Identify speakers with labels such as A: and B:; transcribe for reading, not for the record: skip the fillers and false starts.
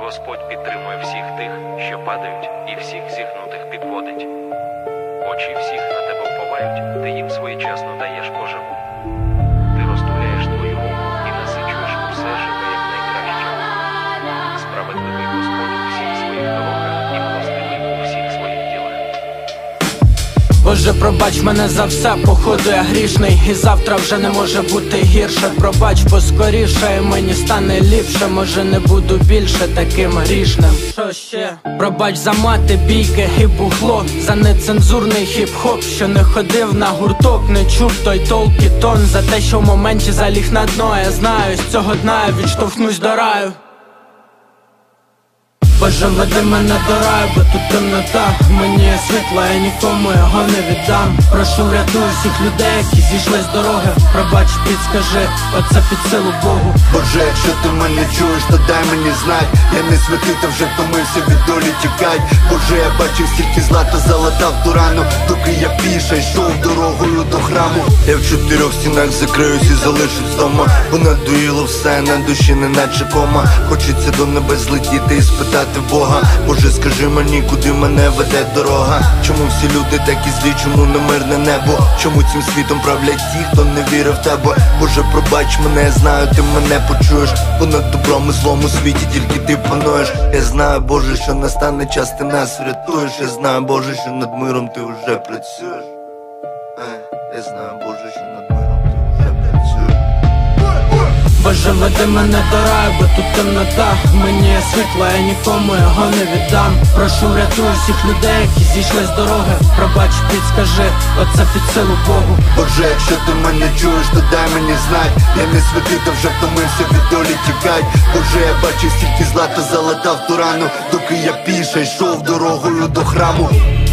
A: Господь підтримує всіх тих, що падають, і всіх зігнутих підводить. Очі всіх на тебе вповають, ти їм своєчасно даєш поживу. Ти розтуляєш твою руку і насичуєш усе живе як найкраще. Справедливий Господь у всіх своїх дорогах і милостивий у всіх своїх ділах.
B: Боже, пробач мене за все, походу я грішний, і завтра вже не може бути гірше. Пробач поскоріше, і мені стане ліпше. Може не буду більше таким грішним. Що ще? Пробач за мати, бійки і бухло, за нецензурний хіп-хоп, що не ходив на гурток, не чув той толк і тон, за те, що в моменті заліг на дно. Я знаю, з цього дна я відштовхнусь до раю. Боже, веди мене до раю, бо тут темнота. Мені є світло, я нікому його не віддам. Прошу, врятуй всіх людей, які зійшли з дороги. Пробач, підскажи, оце під силу Богу.
C: Боже, якщо ти мене чуєш, то дай мені знать. Я не святий, та вже втомився від долі тікать. Боже, я бачив стільки зла, та залатав ту рану, доки я піша йшов дорогою до храму. Я в 4 стінах закриюсь і залишусь вдома, бо надоїло все, на душі неначе кома. Хочеться до небес злетіти і спитати Бога: Боже, скажи мені, куди мене веде дорога? Чому всі люди такі злі, чому не мирне небо? Чому цим світом правлять ті, хто не вірив в тебе? Боже, пробач мене, я знаю, ти мене почуєш, бо над добром і злом у світі тільки ти пануєш. Я знаю, Боже, що настане час, ти нас врятуєш. Я знаю, Боже, що над миром ти вже працюєш. Я знаю, Боже, що над миром ти вже працюєш.
B: Боже, веди мене до раю, бо тут темнота. Мені є світло, я нікому його не віддам. Прошу, врятуй всіх людей, які зійшли з дороги. Пробач, підскажи, оце під силу Богу.
C: Боже, якщо ти мене чуєш, то дай мені знать. Я не святий, та вже втомився від долі тікать. Боже, я бачив стільки зла, та залатав ту рану, доки я піша йшов дорогою до храму.